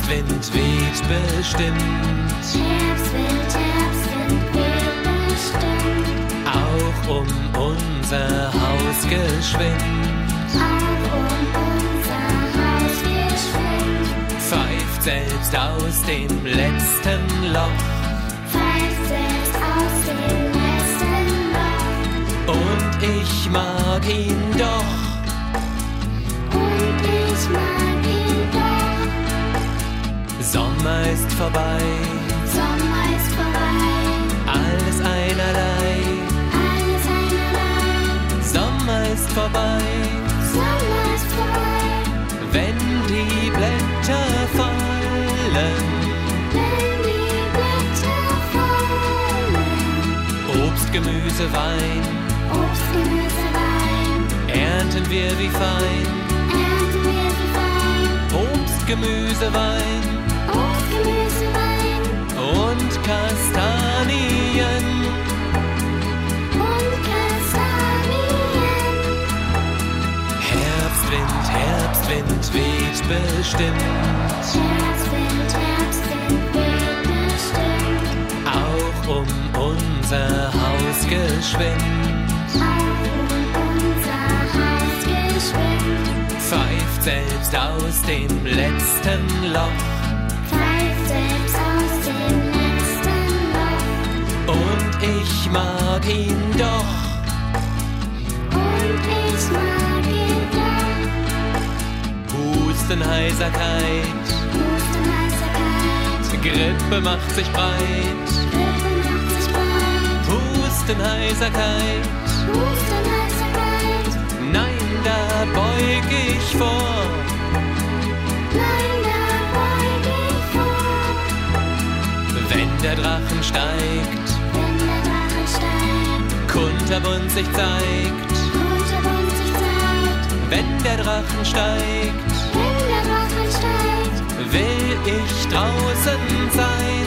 Herbstwind weht bestimmt. Herbstwind weht bestimmt. Auch um unser Haus geschwind. Auch um unser Haus geschwind. Pfeift selbst aus dem letzten Loch. Pfeift selbst aus dem letzten Loch. Und ich mag ihn doch. Und ich mag ihn doch. Sommer ist vorbei. Sommer ist vorbei. Alles einerlei. Alles einerlei. Sommer ist vorbei. Sommer ist vorbei. Wenn die Blätter fallen. Wenn die Blätter fallen. Obst, Gemüse, Wein. Obst, Gemüse, Wein. Ernten wir wie fein. Ernten wir wie fein. Obst, Gemüse, Wein. Obst, Gemüse, Wein. Und Kastanien. Und Kastanien. Herbstwind, Herbstwind weht bestimmt. Herbstwind weht bestimmt. Auch um unser Haus geschwind. Auch um unser Haus geschwind. Pfeift selbst aus dem letzten Loch. Pfeift selbst aus dem letzten Loch. Und ich mag ihn doch. Und ich mag ihn doch. Husten, Heiserkeit. Husten, Heiserkeit. Grippe macht sich breit. Grippe macht sich breit. Husten, Heiserkeit. Husten, Heiserkeit. Nein, da beug ich vor. Nein, da beug ich vor. Wenn der Drachen steigt, Wenn der Drache steigt. kunterbunt sich zeigt. Kunterbunt sich zeigt. Wenn der Drachen steigt, Wenn der Drache steigt. will ich draußen sein.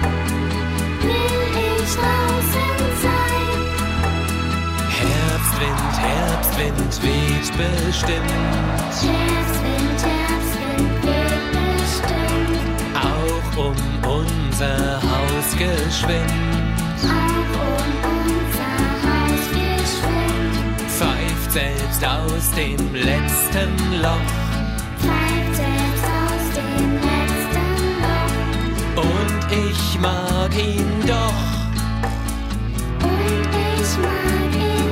Will ich draußen sein. Herbstwind, Herbstwind weht bestimmt. Herbstwind weht bestimmt. Auch um unser Haus geschwind. Auch um unser Haus geschwind. Pfeift selbst aus dem letzten Loch. Pfeift selbst aus dem letzten Loch. Und ich mag ihn doch. Und ich mag ihn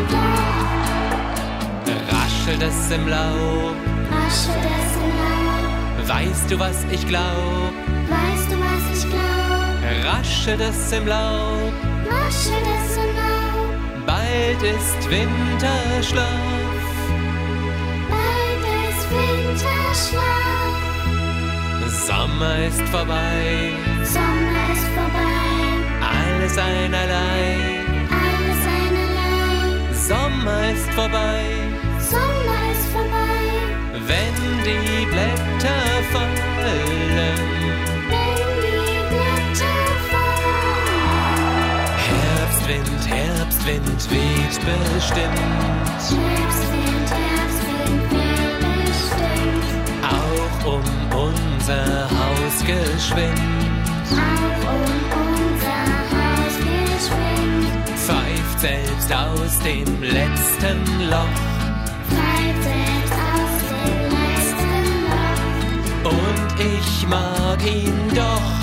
doch. Raschelt es im Laub. Raschelt es im Laub. Weißt du, was ich glaub? Weißt du, was ich glaub? Raschelt es im Laub. Raschelt es im Laub. Bald ist Winterschlaf. Bald ist Winterschlaf. Sommer ist vorbei. Sommer ist vorbei. Alles einerlei. Alles einerlei. Sommer ist vorbei. Sommer ist vorbei. Wenn die Blätter fallen. Wenn die Blätter fallen. Herbstwind, Herbstwind weht bestimmt. Herbstwind weht bestimmt. Auch um unser Haus geschwind. Auch um unser Haus geschwind. Pfeift selbst aus dem letzten Loch. Pfeift selbst aus dem letzten Loch. Und ich mag ihn doch.